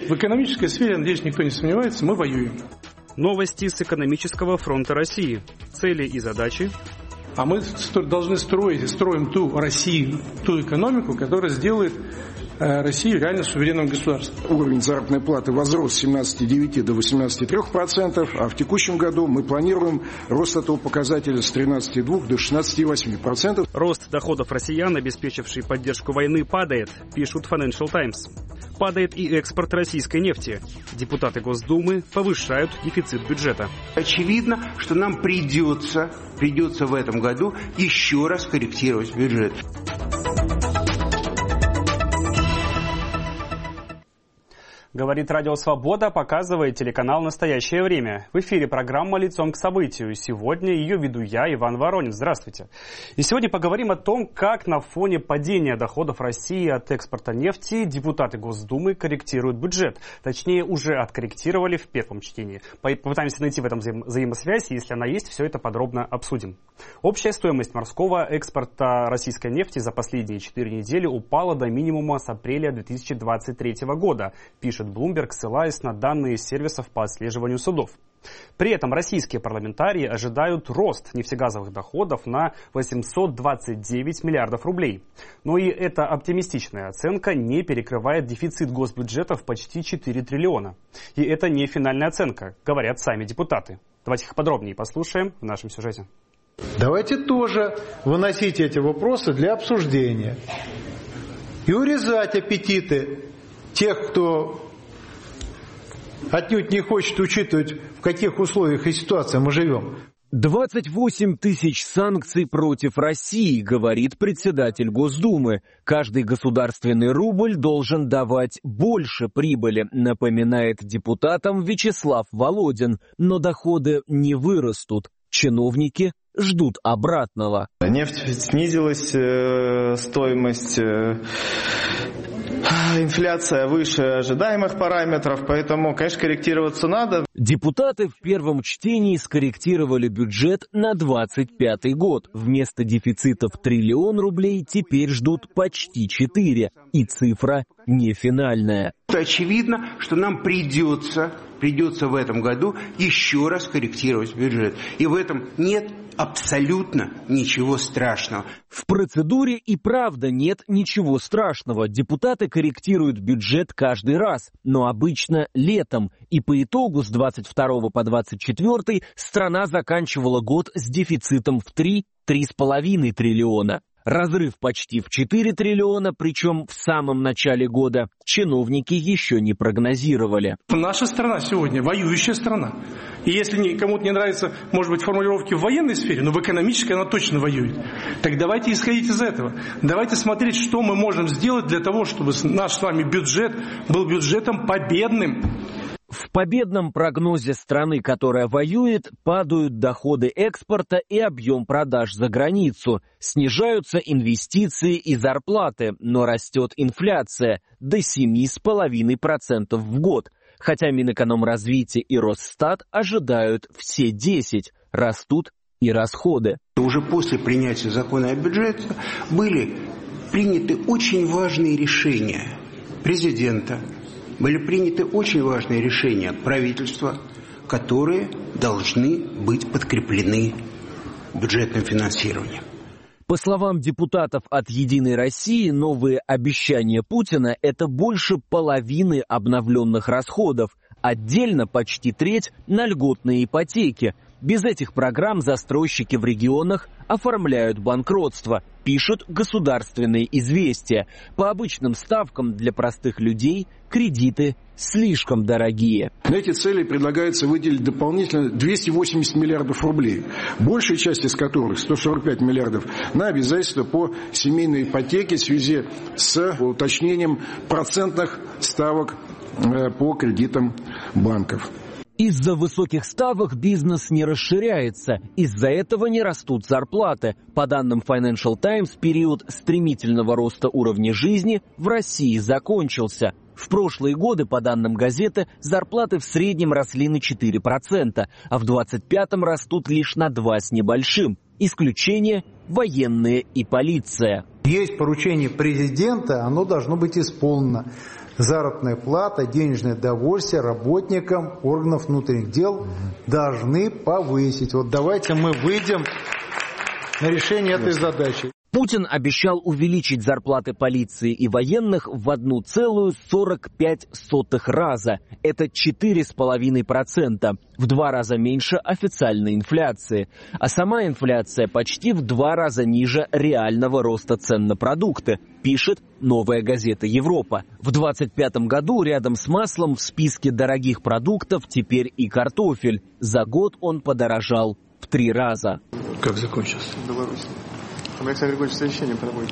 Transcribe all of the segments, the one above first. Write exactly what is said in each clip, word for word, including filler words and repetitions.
в экономической сфере, надеюсь, никто не сомневается, мы воюем. Новости с экономического фронта России. Цели и задачи. А мы должны строить и строим ту Россию, ту экономику, которая сделает Россию реально суверенным государством. Уровень заработной платы возрос с семнадцати целых девяти десятых до восемнадцати целых трёх десятых процентов, а в текущем году мы планируем рост этого показателя с тринадцати целых двух десятых до шестнадцати целых восьми десятых процентов. Рост доходов россиян, обеспечивший поддержку войны, падает, пишут Financial Times. Падает и экспорт российской нефти. Депутаты Госдумы повышают дефицит бюджета. Очевидно, что нам придется, придется в этом году еще раз корректировать бюджет. Говорит Радио Свобода, показывает телеканал «Настоящее время». В эфире программа «Лицом к событию». Сегодня ее веду я, Иван Воронин. Здравствуйте. И сегодня поговорим о том, как на фоне падения доходов России от экспорта нефти депутаты Госдумы корректируют бюджет. Точнее, уже откорректировали в первом чтении. Попытаемся найти в этом взаим- взаимосвязь. Если она есть, все это подробно обсудим. Общая стоимость морского экспорта российской нефти за последние четыре недели упала до минимума с апреля две тысячи двадцать третьего года, пишет Bloomberg, ссылаясь на данные сервисов по отслеживанию судов. При этом российские парламентарии ожидают рост нефтегазовых доходов на восемьсот двадцать девять миллиардов рублей. Но и эта оптимистичная оценка не перекрывает дефицит госбюджета в почти четыре триллиона. И это не финальная оценка, говорят сами депутаты. Давайте их подробнее послушаем в нашем сюжете. Давайте тоже выносить эти вопросы для обсуждения и урезать аппетиты тех, кто отнюдь не хочет учитывать, в каких условиях и ситуациях мы живем. двадцать восемь тысяч санкций против России, говорит председатель Госдумы. Каждый государственный рубль должен давать больше прибыли, напоминает депутатам Вячеслав Володин. Но доходы не вырастут. Чиновники ждут обратного. Нефть снизилась, э, стоимость... Э... Инфляция выше ожидаемых параметров, поэтому, конечно, корректироваться надо. Депутаты в первом чтении скорректировали бюджет на двадцать пятый год. Вместо дефицита в триллион рублей теперь ждут почти четыре. И цифра не финальная. Очевидно, что нам придется, придется в этом году еще раз корректировать бюджет. И в этом нет абсолютно ничего страшного. В процедуре и правда нет ничего страшного. Депутаты корректируют бюджет каждый раз, но обычно летом. И по итогу с двадцать второго по двадцать четвёртый страна заканчивала год с дефицитом в три — три с половиной триллиона. Разрыв почти в четыре триллиона, причем в самом начале года, чиновники еще не прогнозировали. Наша страна сегодня воюющая страна. И если кому-то не нравятся, может быть, формулировки в военной сфере, но в экономической она точно воюет. Так давайте исходить из этого. Давайте смотреть, что мы можем сделать для того, чтобы наш с вами бюджет был бюджетом победным. В победном прогнозе страны, которая воюет, падают доходы экспорта и объем продаж за границу. Снижаются инвестиции и зарплаты, но растет инфляция до семи целых пяти десятых процента в год. Хотя Минэкономразвитие и Росстат ожидают все десять. Растут и расходы. Уже после принятия закона о бюджете были приняты очень важные решения президента. Были приняты очень важные решения правительства, которые должны быть подкреплены бюджетным финансированием. По словам депутатов от «Единой России», новые обещания Путина – это больше половины обновленных расходов. Отдельно почти треть на льготные ипотеки. Без этих программ застройщики в регионах оформляют банкротство, пишут государственные известия. По обычным ставкам для простых людей кредиты слишком дорогие. На эти цели предлагается выделить дополнительно двести восемьдесят миллиардов рублей, большая часть из которых, сто сорок пять миллиардов, на обязательства по семейной ипотеке в связи с уточнением процентных ставок по кредитам банков. Из-за высоких ставок бизнес не расширяется, из-за этого не растут зарплаты. По данным Financial Times, период стремительного роста уровня жизни в России закончился. В прошлые годы, по данным газеты, зарплаты в среднем росли на четыре процента, а в двадцать пятом растут лишь на два с небольшим. Исключение – военные и полиция. Есть поручение президента, оно должно быть исполнено. заработная плата, денежное довольствие работникам органов внутренних дел должны повысить. Вот давайте мы выйдем на решение этой задачи. Путин обещал увеличить зарплаты полиции и военных в одна целая сорок пять сотых раза. Это четыре с половиной процента. В два раза меньше официальной инфляции. А сама инфляция почти в два раза ниже реального роста цен на продукты, пишет «Новая газета Европа». В двадцать пятом году рядом с маслом в списке дорогих продуктов теперь и картофель. За год он подорожал в три раза. Как закончился? В Беларуси. Александр Григорьевич совещание проводит.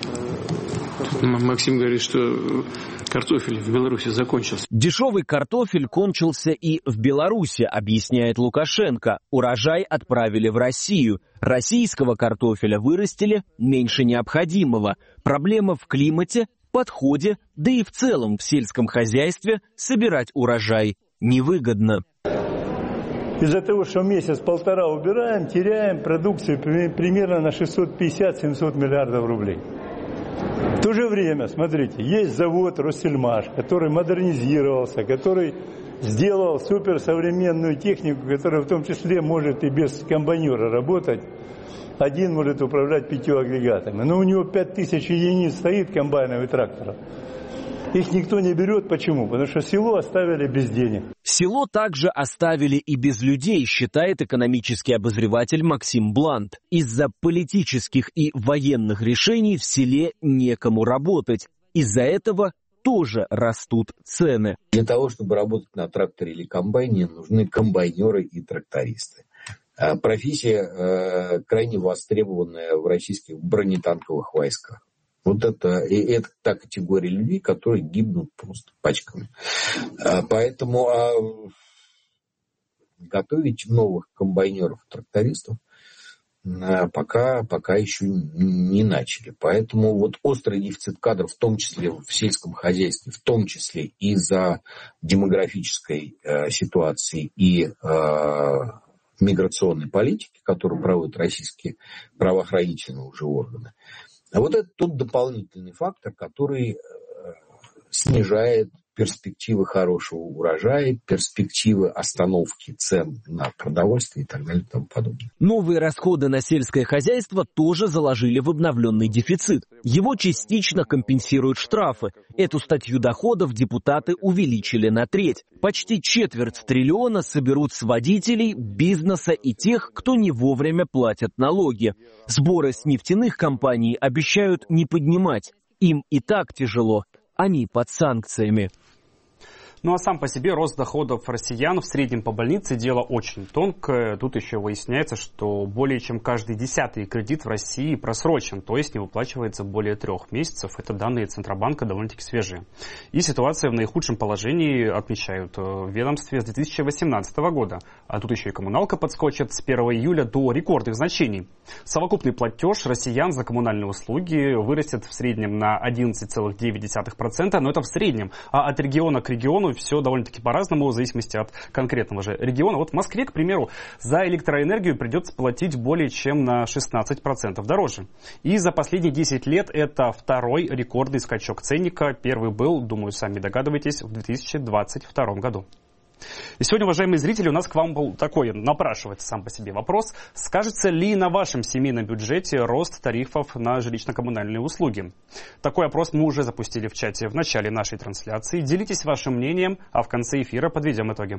Максим говорит, что картофель в Беларуси закончился. Дешевый картофель кончился и в Беларуси, объясняет Лукашенко. Урожай отправили в Россию. Российского картофеля вырастили меньше необходимого. Проблема в климате, подходе, да и в целом в сельском хозяйстве собирать урожай невыгодно. Из-за того, что месяц-полтора убираем, теряем продукцию примерно на шестьсот пятьдесят - семьсот миллиардов рублей. В то же время, смотрите, есть завод «Россельмаш», который модернизировался, который сделал суперсовременную технику, которая в том числе может и без комбайнера работать. Один может управлять пятью агрегатами. Но у него пять тысяч единиц стоит комбайнов и тракторов. Их никто не берет. Почему? Потому что село оставили без денег. Село также оставили и без людей, считает экономический обозреватель Максим Блант. Из-за политических и военных решений в селе некому работать. Из-за этого тоже растут цены. Для того, чтобы работать на тракторе или комбайне, нужны комбайнеры и трактористы. Профессия крайне востребованная в российских бронетанковых войсках. Вот это, и это та категория людей, которые гибнут просто пачками. Поэтому а, готовить новых комбайнеров и трактористов а, пока, пока еще не начали. Поэтому вот острый дефицит кадров, в том числе в сельском хозяйстве, в том числе из-за демографической а, ситуации и а, миграционной политики, которую проводят российские правоохранительные уже органы. А вот это тот дополнительный фактор, который э, снижает перспективы хорошего урожая, перспективы остановки цен на продовольствие и так далее и тому подобное. Новые расходы на сельское хозяйство тоже заложили в обновленный дефицит. Его частично компенсируют штрафы. Эту статью доходов депутаты увеличили на треть. Почти четверть триллиона соберут с водителей, бизнеса и тех, кто не вовремя платят налоги. Сборы с нефтяных компаний обещают не поднимать. Им и так тяжело. Они под санкциями. Ну а сам по себе рост доходов россиян в среднем по больнице дело очень тонкое. Тут еще выясняется, что более чем каждый десятый кредит в России просрочен, то есть не выплачивается более трех месяцев. Это данные Центробанка довольно-таки свежие. И ситуация в наихудшем положении отмечают в ведомстве с две тысячи восемнадцатого года. А тут еще и коммуналка подскочит с первого июля до рекордных значений. Совокупный платеж россиян за коммунальные услуги вырастет в среднем на одиннадцать целых девять десятых процента, но это в среднем. А от региона к региону все довольно-таки по-разному, в зависимости от конкретного же региона. Вот в Москве, к примеру, за электроэнергию придется платить более чем на шестнадцать процентов дороже. И за последние десять лет это второй рекордный скачок ценника. Первый был, думаю, сами догадываетесь, в две тысячи двадцать втором году. И сегодня, уважаемые зрители, у нас к вам был такой, напрашивается сам по себе вопрос. Скажется ли на вашем семейном бюджете рост тарифов на жилищно-коммунальные услуги? Такой опрос мы уже запустили в чате в начале нашей трансляции. Делитесь вашим мнением, а в конце эфира подведем итоги.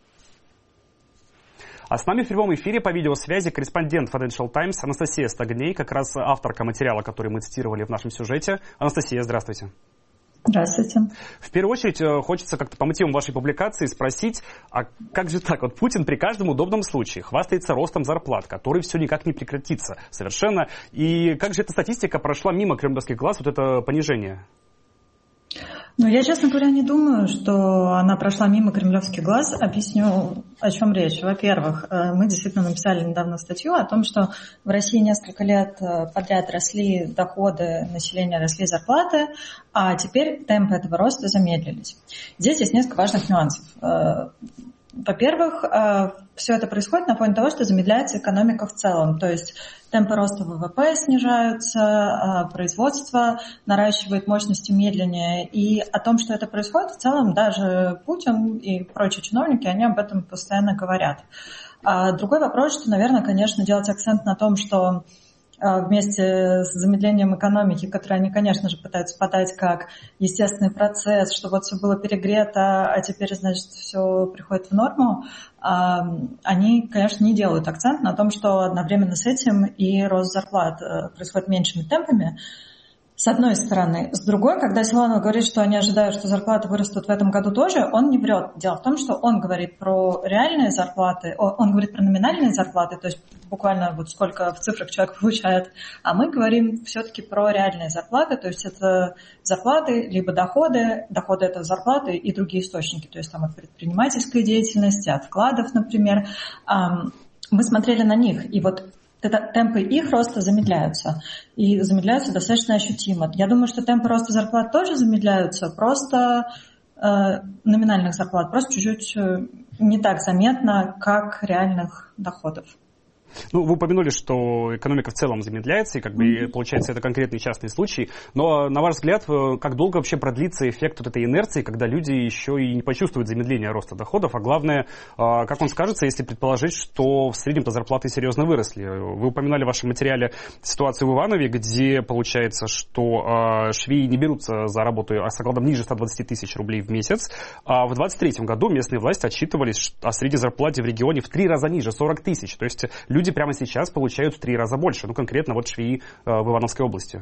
А с нами в прямом эфире по видеосвязи корреспондент Financial Times Анастасия Стогней, как раз авторка материала, который мы цитировали в нашем сюжете. Анастасия, здравствуйте. Здравствуйте. В первую очередь хочется как-то по мотивам вашей публикации спросить, а как же так? Вот Путин при каждом удобном случае хвастается ростом зарплат, который все никак не прекратится совершенно. И как же эта статистика прошла мимо кремлевских глаз, вот это понижение? Ну, я, честно говоря, не думаю, что она прошла мимо кремлевских глаз. Объясню, о чем речь. Во-первых, мы действительно написали недавно статью о том, что в России несколько лет подряд росли доходы населения, росли зарплаты, а теперь темпы этого роста замедлились. Здесь есть несколько важных нюансов. Во-первых, все это происходит на фоне того, что замедляется экономика в целом. То есть темпы роста ВВП снижаются, производство наращивает мощности медленнее. И о том, что это происходит, в целом даже Путин и прочие чиновники, они об этом постоянно говорят. А другой вопрос, что, наверное, конечно, делать акцент на том, что вместе с замедлением экономики, которое они, конечно же, пытаются подать как естественный процесс, что вот все было перегрето, а теперь, значит, все приходит в норму, они, конечно, не делают акцент на том, что одновременно с этим и рост зарплат происходит меньшими темпами, с одной стороны. С другой, когда Силуанов говорит, что они ожидают, что зарплаты вырастут в этом году тоже, он не врет. Дело в том, что он говорит про реальные зарплаты, он говорит про номинальные зарплаты, то есть буквально вот сколько в цифрах человек получает, а мы говорим все-таки про реальные зарплаты, то есть это зарплаты, либо доходы, доходы это зарплаты и другие источники, то есть там от предпринимательской деятельности, от вкладов, например. Мы смотрели на них, и вот темпы их роста замедляются. И замедляются достаточно ощутимо. Я думаю, что темпы роста зарплат тоже замедляются, просто э, номинальных зарплат, просто чуть-чуть не так заметно, как реальных доходов. Ну, вы упомянули, что экономика в целом замедляется, и как бы mm-hmm. получается это конкретный частный случай. Но, на ваш взгляд, как долго вообще продлится эффект вот этой инерции, когда люди еще и не почувствуют замедление роста доходов? А главное, как вам скажется, если предположить, что в среднем-то зарплаты серьезно выросли? Вы упоминали в вашем материале ситуацию в Иванове, где получается, что швеи не берутся за работу с окладом ниже ста двадцати тысяч рублей в месяц. А в двадцать третьем году местные власти отчитывались о средней зарплате в регионе в три раза ниже, сорок тысяч. То есть люди прямо сейчас получают в три раза больше. Ну, конкретно вот швеи э, в Ивановской области.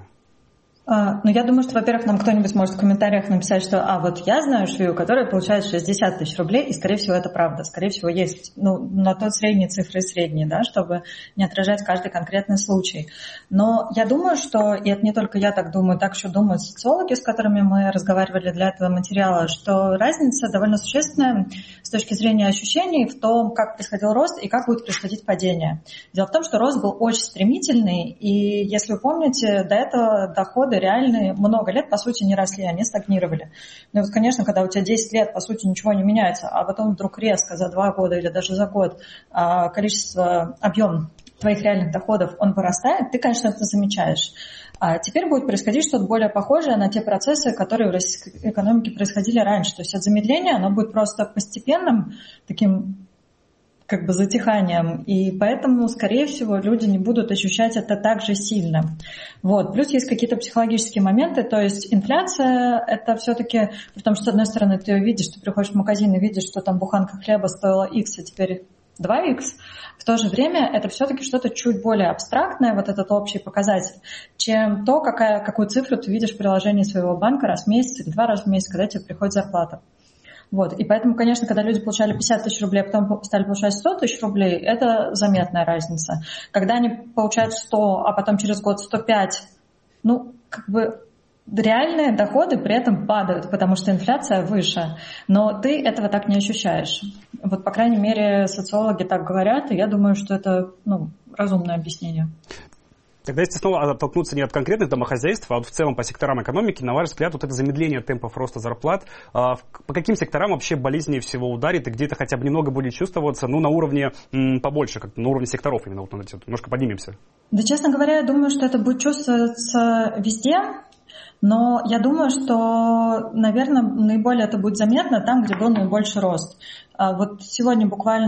А, ну, я думаю, что, во-первых, нам кто-нибудь может в комментариях написать, что, а, вот я знаю швею, которая получает шестьдесят тысяч рублей, и, скорее всего, это правда. Скорее всего, есть, ну, на тот средние цифры средние, да, чтобы не отражать каждый конкретный случай. Но я думаю, что, и это не только я так думаю, так еще думают социологи, с которыми мы разговаривали для этого материала, что разница довольно существенная с точки зрения ощущений в том, как происходил рост и как будет происходить падение. Дело в том, что рост был очень стремительный, и, если вы помните, до этого доходы реальные много лет, по сути, не росли, они стагнировали. Ну вот, конечно, когда у тебя десять лет, по сути, ничего не меняется, а потом вдруг резко за два года или даже за год количество, объем твоих реальных доходов, он вырастает, ты, конечно, это замечаешь. А теперь будет происходить что-то более похожее на те процессы, которые в российской экономике происходили раньше. То есть от замедления оно будет просто постепенным, таким как бы затиханием, и поэтому, скорее всего, люди не будут ощущать это так же сильно. Вот. Плюс есть какие-то психологические моменты, то есть инфляция — это все-таки, при том, что, с одной стороны, ты видишь, ты приходишь в магазин и видишь, что там буханка хлеба стоила X, а теперь два икс, в то же время это все-таки что-то чуть более абстрактное, вот этот общий показатель, чем то, какая, какую цифру ты видишь в приложении своего банка раз в месяц или два раза в месяц, когда тебе приходит зарплата. Вот. И поэтому, конечно, когда люди получали пятьдесят тысяч рублей, а потом стали получать сто тысяч рублей, это заметная разница. Когда они получают сто, а потом через год сто пять, ну, как бы реальные доходы при этом падают, потому что инфляция выше, но ты этого так не ощущаешь. Вот, по крайней мере, социологи так говорят, и я думаю, что это, ну, разумное объяснение. Тогда если снова оттолкнуться не от конкретных домохозяйств, а вот в целом по секторам экономики, на ваш взгляд, вот это замедление темпов роста зарплат, по каким секторам вообще болезненнее всего ударит, и где это хотя бы немного будет чувствоваться, ну, на уровне м, побольше, как на уровне секторов именно, вот немножко поднимемся? Да, честно говоря, я думаю, что это будет чувствоваться везде, но я думаю, что, наверное, наиболее это будет заметно там, где был наибольший рост. Вот сегодня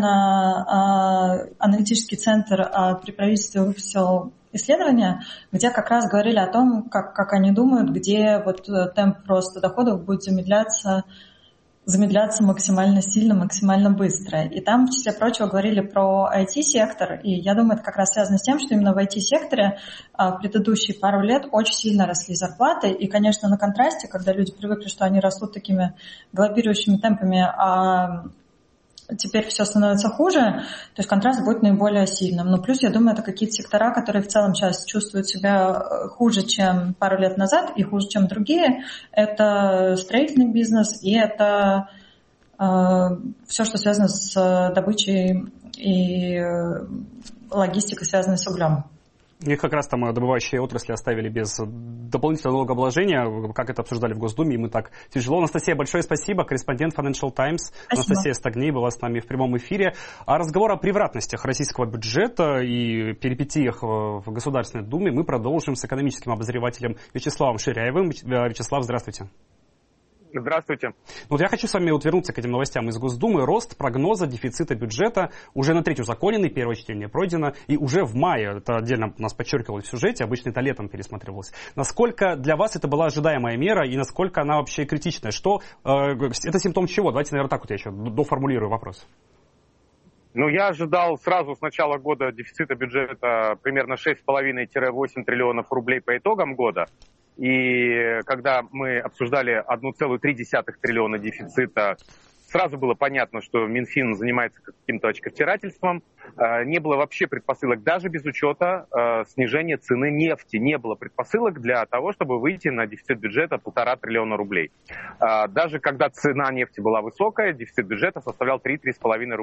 буквально аналитический центр при правительстве выпустил исследования, где как раз говорили о том, как, как они думают, где вот темп роста доходов будет замедляться, замедляться максимально сильно, максимально быстро. И там, в числе прочего, говорили про ай ти-сектор, и я думаю, это как раз связано с тем, что именно в ай ти-секторе в предыдущие пару лет очень сильно росли зарплаты, и, конечно, на контрасте, когда люди привыкли, что они растут такими галопирующими темпами, а теперь все становится хуже, то есть контраст будет наиболее сильным. Но плюс, я думаю, это какие-то сектора, которые в целом сейчас чувствуют себя хуже, чем пару лет назад, и хуже, чем другие. Это строительный бизнес, и это э, все, что связано с добычей и логистикой, связанной с углем. Их как раз там добывающие отрасли оставили без дополнительного налогообложения, как это обсуждали в Госдуме, им и так тяжело. Анастасия, большое спасибо. Корреспондент Financial Times спасибо. Анастасия Стогней была с нами в прямом эфире. А разговор о превратностях российского бюджета и перипетиях в Государственной Думе мы продолжим с экономическим обозревателем Вячеславом Ширяевым. Вячеслав, здравствуйте. Здравствуйте. Вот я хочу с вами вот вернуться к этим новостям из Госдумы. Рост прогноза дефицита бюджета уже на треть узаконенный, первое чтение пройдено, и уже в мае, это отдельно у нас подчеркивалось в сюжете, обычно это летом пересматривалось. Насколько для вас это была ожидаемая мера, и насколько она вообще критичная? Что, э, это симптом чего? Давайте, наверное, так вот я еще доформулирую вопрос. Ну, я ожидал сразу с начала года дефицита бюджета примерно шесть целых пять десятых - восемь триллионов рублей по итогам года. И когда мы обсуждали один целых три десятых триллиона дефицита, сразу было понятно, что Минфин занимается каким-то очковтирательством. Не было вообще предпосылок, даже без учета снижения цены нефти. Не было предпосылок для того, чтобы выйти на дефицит бюджета полтора триллиона рублей. Даже когда цена нефти была высокая, дефицит бюджета составлял три - три с половиной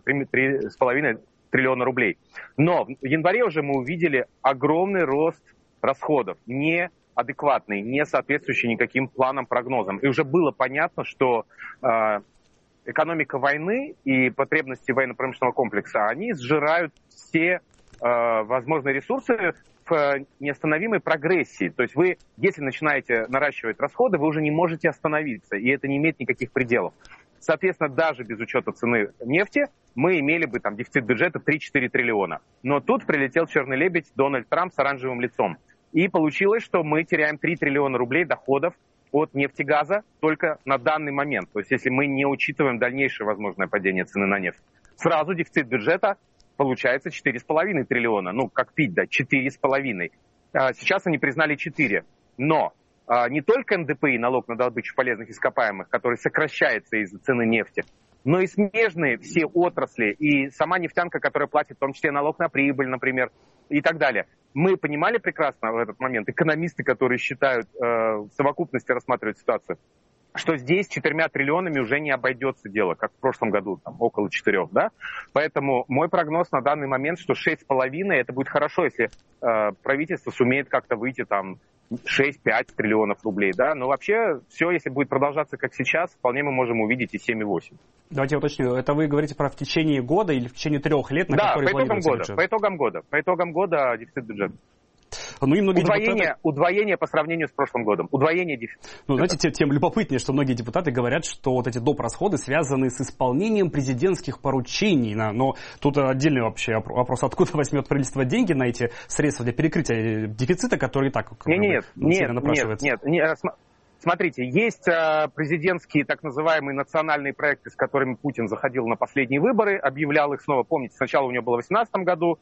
триллиона рублей. Но в январе уже мы увидели огромный рост расходов, не адекватный, не соответствующий никаким планам, прогнозам. И уже было понятно, что э, экономика войны и потребности военно-промышленного комплекса, они сжирают все э, возможные ресурсы в неостановимой прогрессии. То есть вы, если начинаете наращивать расходы, вы уже не можете остановиться, и это не имеет никаких пределов. Соответственно, даже без учета цены нефти мы имели бы там дефицит бюджета три - четыре триллиона. Но тут прилетел черный лебедь Дональд Трамп с оранжевым лицом. И получилось, что мы теряем три триллиона рублей доходов от нефтегаза только на данный момент. То есть если мы не учитываем дальнейшее возможное падение цены на нефть, сразу дефицит бюджета получается четыре с половиной триллиона. Ну, как пить, да, четыре с половиной. Сейчас они признали четыре. Но не только эн дэ пэ и, налог на добычу полезных ископаемых, который сокращается из-за цены нефти, но и смежные все отрасли, и сама нефтянка, которая платит в том числе налог на прибыль, например, и так далее. Мы понимали прекрасно в этот момент, экономисты, которые считают, э, в совокупности рассматривают ситуацию, что здесь четырьмя триллионами уже не обойдется дело, как в прошлом году, там, около четырех, да? Поэтому мой прогноз на данный момент, что шесть с половиной, это будет хорошо, если э, правительство сумеет как-то выйти там шесть-пять триллионов рублей, да? Но вообще все, если будет продолжаться как сейчас, вполне мы можем увидеть и семь и восемь. Давайте я уточню, это вы говорите про в течение года или в течение трех лет, на да, которые по итогам года, бюджет? по итогам года, по итогам года дефицит бюджета. Ну, и многие удвоение, депутаты... удвоение по сравнению с прошлым годом. Удвоение дефицита. Ну, знаете, тем, тем любопытнее, что многие депутаты говорят, что вот эти доп. Расходы связаны с исполнением президентских поручений. Но тут отдельный вообще вопрос, откуда возьмет правительство деньги на эти средства для перекрытия дефицита, который и так нет, нет, нет, напрашивается. Нет, нет, нет. Смотрите, есть президентские так называемые национальные проекты, с которыми Путин заходил на последние выборы, объявлял их снова. Помните, сначала у него было в две тысячи восемнадцатом году,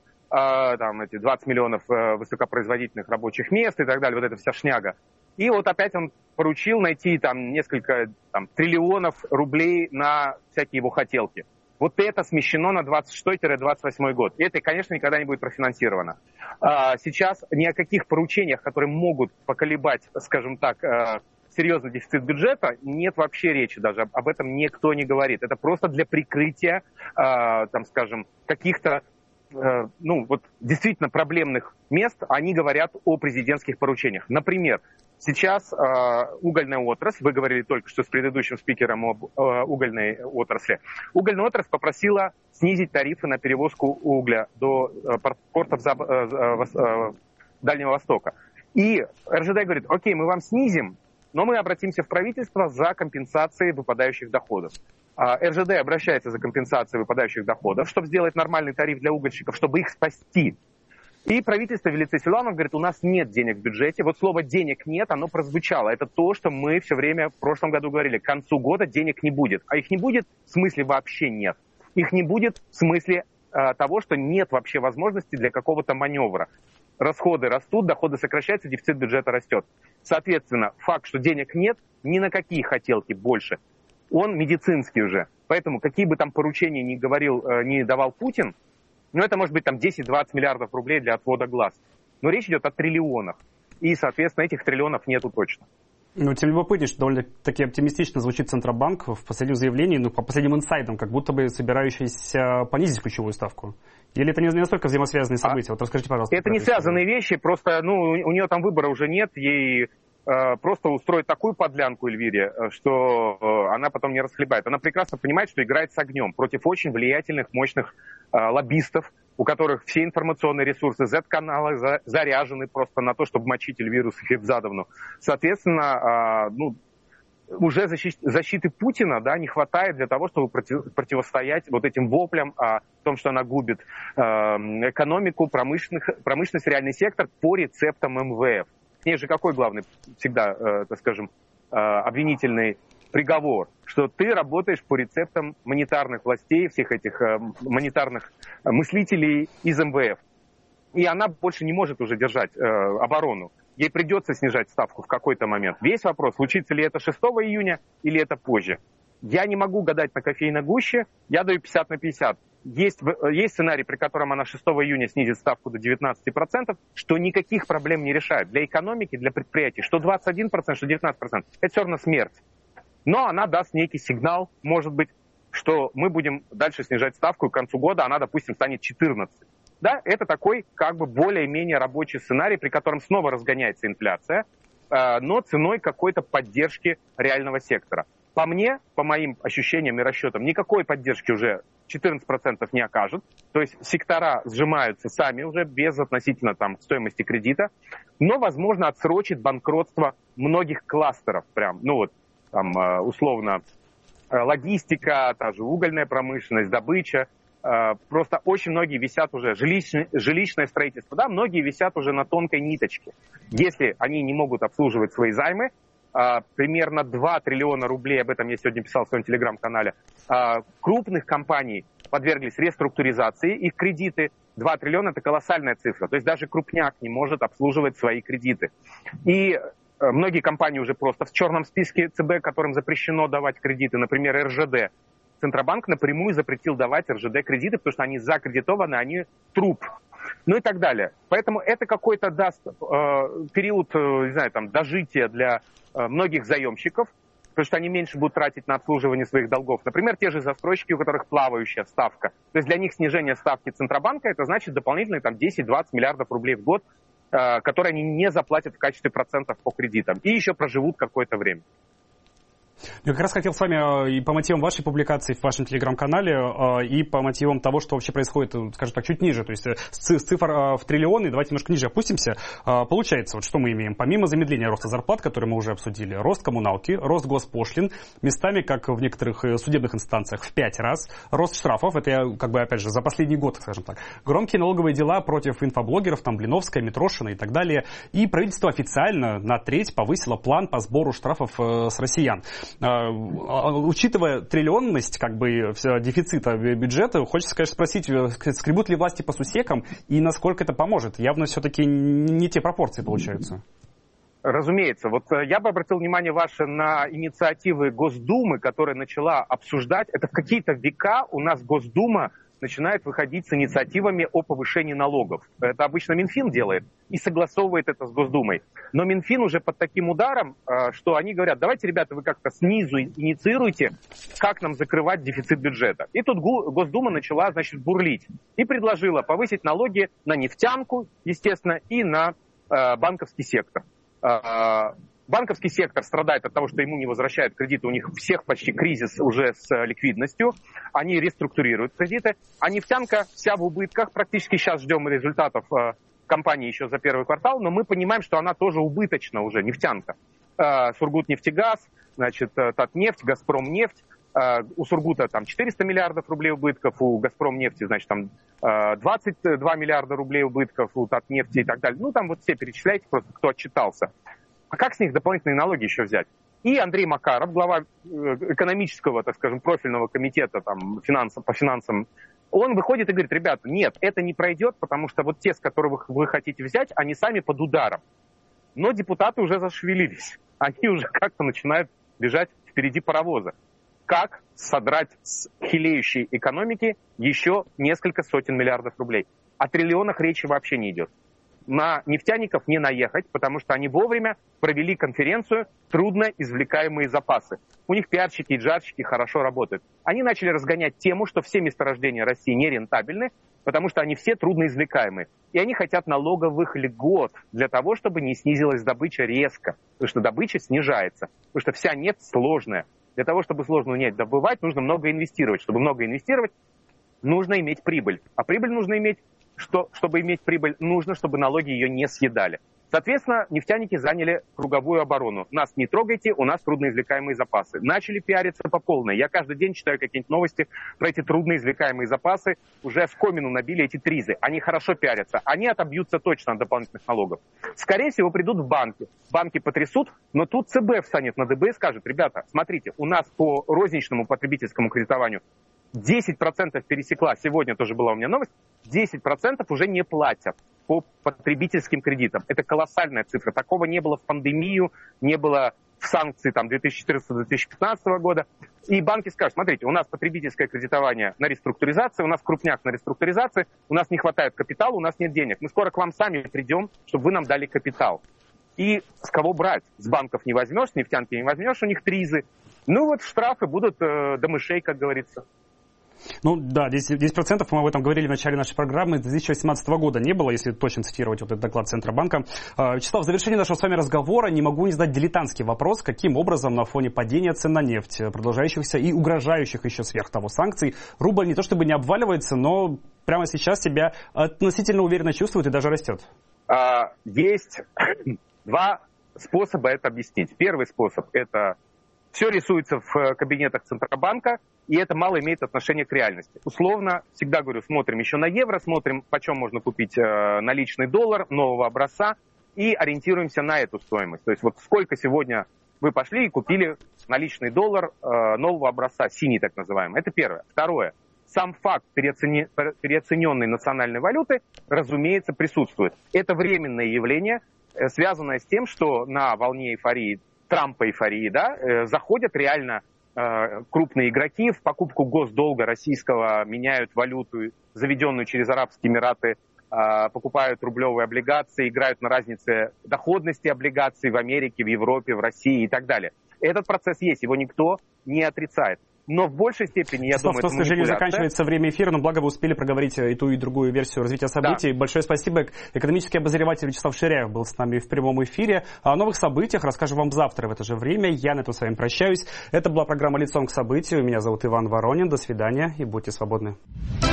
там эти двадцать миллионов высокопроизводительных рабочих мест и так далее, вот эта вся шняга. И вот опять он поручил найти там несколько там, триллионов рублей на всякие его хотелки. Вот это смещено на двадцать шестой - двадцать восьмой год. И это, конечно, никогда не будет профинансировано. Сейчас ни о каких поручениях, которые могут поколебать, скажем так, серьезный дефицит бюджета, нет вообще речи даже. Об этом никто не говорит. Это просто для прикрытия, там, скажем, каких-то ну, вот действительно проблемных мест. Они говорят о президентских поручениях. Например, сейчас э, угольная отрасль, вы говорили только что с предыдущим спикером об э, угольной отрасли, угольная отрасль попросила снизить тарифы на перевозку угля до э, портов э, э, э, Дальнего Востока. И эр жэ дэ говорит, окей, мы вам снизим, но мы обратимся в правительство за компенсацией выпадающих доходов. эр жэ дэ обращается за компенсацией выпадающих доходов, чтобы сделать нормальный тариф для угольщиков, чтобы их спасти. И правительство в лице Силуанова говорит, у нас нет денег в бюджете. Вот слово «денег нет», оно прозвучало. Это то, что мы все время в прошлом году говорили. К концу года денег не будет. А их не будет в смысле вообще нет. Их не будет в смысле э, того, что нет вообще возможности для какого-то маневра. Расходы растут, доходы сокращаются, дефицит бюджета растет. Соответственно, факт, что денег нет, ни на какие хотелки больше, он медицинский уже. Поэтому какие бы там поручения ни говорил, э, ни давал Путин, ну, это может быть там десять-двадцать миллиардов рублей для отвода глаз. Но речь идет о триллионах. И, соответственно, этих триллионов нету точно. Ну, тем любопытнее, что довольно-таки оптимистично звучит Центробанк в последнем заявлении, ну, по последним инсайдам, как будто бы собирающийся понизить ключевую ставку. Или это не настолько взаимосвязанные события? А вот расскажите, пожалуйста. Это не связанные вещи, просто, ну, у нее там выбора уже нет, ей э, просто устроить такую подлянку Эльвире, что э, она потом не расхлебает. Она прекрасно понимает, что играет с огнем против очень влиятельных, мощных э, лоббистов, у которых все информационные ресурсы зет-каналы за, заряжены просто на то, чтобы мочить Эльвиру Сахибзадовну. Соответственно, э, ну, уже защи- защиты Путина, да, не хватает для того, чтобы против- противостоять вот этим воплям о том, что она губит э, экономику, промышленность, реальный сектор по рецептам эм вэ эф. К ней же какой главный всегда, э, так скажем, э, обвинительный приговор, что ты работаешь по рецептам монетарных властей, всех этих э, монетарных мыслителей из эм вэ эф. И она больше не может уже держать э, оборону. Ей придется снижать ставку в какой-то момент. Весь вопрос, случится ли это шестого июня или это позже. Я не могу гадать на кофейной гуще, я даю пятьдесят на пятьдесят. Есть, есть сценарий, при котором она шестого июня снизит ставку до девятнадцать процентов, что никаких проблем не решает. Для экономики, для предприятий, что двадцать один процент, что девятнадцать процентов. Это все равно смерть. Но она даст некий сигнал, может быть, что мы будем дальше снижать ставку, и к концу года она, допустим, станет четырнадцать. Да, это такой как бы более-менее рабочий сценарий, при котором снова разгоняется инфляция, э, но ценой какой-то поддержки реального сектора. По мне, по моим ощущениям и расчетам, никакой поддержки уже четырнадцать процентов не окажут. То есть сектора сжимаются сами уже без относительно там стоимости кредита, но, возможно, отсрочит банкротство многих кластеров прям, ну вот, там, условно, логистика, та же угольная промышленность, добыча. Просто очень многие висят уже, жилищное, жилищное строительство, да, многие висят уже на тонкой ниточке. Если они не могут обслуживать свои займы, примерно два триллиона рублей, об этом я сегодня писал в своем телеграм-канале, крупных компаний подверглись реструктуризации, их кредиты, два триллиона – это колоссальная цифра, то есть даже крупняк не может обслуживать свои кредиты. И многие компании уже просто в черном списке ЦБ, которым запрещено давать кредиты, например, эр жэ дэ. Центробанк напрямую запретил давать эр жэ дэ кредиты, потому что они закредитованы, они труп. Ну и так далее. Поэтому это какой-то даст э, период, э, не знаю, там, дожития для э, многих заемщиков, потому что они меньше будут тратить на обслуживание своих долгов. Например, те же застройщики, у которых плавающая ставка. То есть для них снижение ставки Центробанка, это значит дополнительные там, десять-двадцать миллиардов рублей в год, э, которые они не заплатят в качестве процентов по кредитам. И еще проживут какое-то время. Я как раз хотел с вами и по мотивам вашей публикации в вашем телеграм-канале, и по мотивам того, что вообще происходит, скажем так, чуть ниже, то есть с цифр в триллионы, давайте немножко ниже опустимся. Получается, вот что мы имеем? Помимо замедления роста зарплат, который мы уже обсудили, рост коммуналки, рост госпошлин, местами, как в некоторых судебных инстанциях, в пять раз, рост штрафов, это я, как бы, опять же, за последний год, скажем так, громкие налоговые дела против инфоблогеров, там, Блиновская, Митрошина и так далее, и правительство официально на треть повысило план по сбору штрафов с россиян. Учитывая триллионность как бы дефицита бюджета, хочется, конечно, спросить, скребут ли власти по сусекам и насколько это поможет? Явно все-таки не те пропорции получаются. Разумеется. Вот я бы обратил внимание ваше на инициативы Госдумы, которая начала обсуждать. Это в какие-то века у нас Госдума начинает выходить с инициативами о повышении налогов. Это обычно Минфин делает и согласовывает это с Госдумой. Но Минфин уже под таким ударом, что они говорят, давайте, ребята, вы как-то снизу инициируйте, как нам закрывать дефицит бюджета. И тут Госдума начала, значит, бурлить и предложила повысить налоги на нефтянку, естественно, и на банковский сектор. Банковский сектор страдает от того, что ему не возвращают кредиты. У них всех почти кризис уже с ликвидностью. Они реструктурируют кредиты. А нефтянка вся в убытках. Практически сейчас ждем результатов э, компании еще за первый квартал. Но мы понимаем, что она тоже убыточна уже, нефтянка. Э, Сургутнефтегаз, значит, Татнефть, Газпромнефть. Э, у Сургута там четыреста миллиардов рублей убытков. У Газпромнефти, значит, там э, двадцать два миллиарда рублей убытков. У Татнефти и так далее. Ну, там вот все перечисляйте просто, кто отчитался. А как с них дополнительные налоги еще взять? И Андрей Макаров, глава экономического, так скажем, профильного комитета там, финансов, по финансам, он выходит и говорит, ребята, нет, это не пройдет, потому что вот те, с которых вы хотите взять, они сами под ударом. Но депутаты уже зашевелились. Они уже как-то начинают бежать впереди паровоза. Как содрать с хилеющей экономики еще несколько сотен миллиардов рублей? О триллионах речи вообще не идет. на нефтяников не наехать, потому что они вовремя провели конференцию «Трудно извлекаемые запасы». У них пиарщики и джарщики хорошо работают. Они начали разгонять тему, что все месторождения России нерентабельны, потому что они все трудноизвлекаемые. И они хотят налоговых льгот для того, чтобы не снизилась добыча резко. Потому что добыча снижается. Потому что вся нефть сложная. Для того, чтобы сложную нефть добывать, нужно много инвестировать. Чтобы много инвестировать, нужно иметь прибыль. А прибыль нужно иметь, что, чтобы иметь прибыль, нужно, чтобы налоги ее не съедали. Соответственно, нефтяники заняли круговую оборону. Нас не трогайте, у нас трудноизвлекаемые запасы. Начали пиариться по полной. Я каждый день читаю какие-нибудь новости про эти трудноизвлекаемые запасы. Уже в комину набили эти тризы. Они хорошо пиарятся. Они отобьются точно от дополнительных налогов. Скорее всего, придут в банки. Банки потрясут, но тут ЦБ встанет на ДБ и скажет: ребята, смотрите, у нас по розничному потребительскому кредитованию десять процентов пересекла, сегодня тоже была у меня новость, десять процентов уже не платят по потребительским кредитам. Это колоссальная цифра. Такого не было в пандемию, не было в санкции там, две тысячи четырнадцатого — две тысячи пятнадцатого года. И банки скажут: смотрите, у нас потребительское кредитование на реструктуризации, у нас крупняк на реструктуризации, у нас не хватает капитала, у нас нет денег. Мы скоро к вам сами придем, чтобы вы нам дали капитал. И с кого брать? С банков не возьмешь, с нефтянки не возьмешь, у них тризы. Ну вот штрафы будут э, до мышей, как говорится. Ну да, десять процентов, мы об этом говорили в начале нашей программы, с две тысячи восемнадцатого года не было, если точно цитировать вот этот доклад Центробанка. Вячеслав, в завершении нашего с вами разговора не могу не задать дилетантский вопрос, каким образом на фоне падения цен на нефть, продолжающихся и угрожающих еще сверх того санкций, рубль не то чтобы не обваливается, но прямо сейчас себя относительно уверенно чувствует и даже растет? А, есть два способа это объяснить. Первый способ – это все рисуется в кабинетах Центробанка, и это мало имеет отношение к реальности. Условно, всегда говорю, смотрим еще на евро, смотрим, почем можно купить э, наличный доллар нового образца, и ориентируемся на эту стоимость. То есть вот сколько сегодня вы пошли и купили наличный доллар э, нового образца, синий так называемый. Это первое. Второе. Сам факт переоцени... переоцененной национальной валюты, разумеется, присутствует. Это временное явление, э, связанное с тем, что на волне эйфории, Трампа эйфории, да, э, заходят реально крупные игроки в покупку госдолга российского, меняют валюту, заведенную через Арабские Эмираты, покупают рублевые облигации, играют на разнице доходности облигаций в Америке, в Европе, в России и так далее. Этот процесс есть, его никто не отрицает. Но в большей степени, я Слав, думаю, это к сожалению, заканчивается время эфира, но благо вы успели проговорить и ту, и другую версию развития событий. Да. Большое спасибо. Экономический обозреватель Вячеслав Ширяев был с нами в прямом эфире. О новых событиях расскажу вам завтра в это же время. Я на этом с вами прощаюсь. Это была программа «Лицом к событию». Меня зовут Иван Воронин. До свидания и будьте свободны.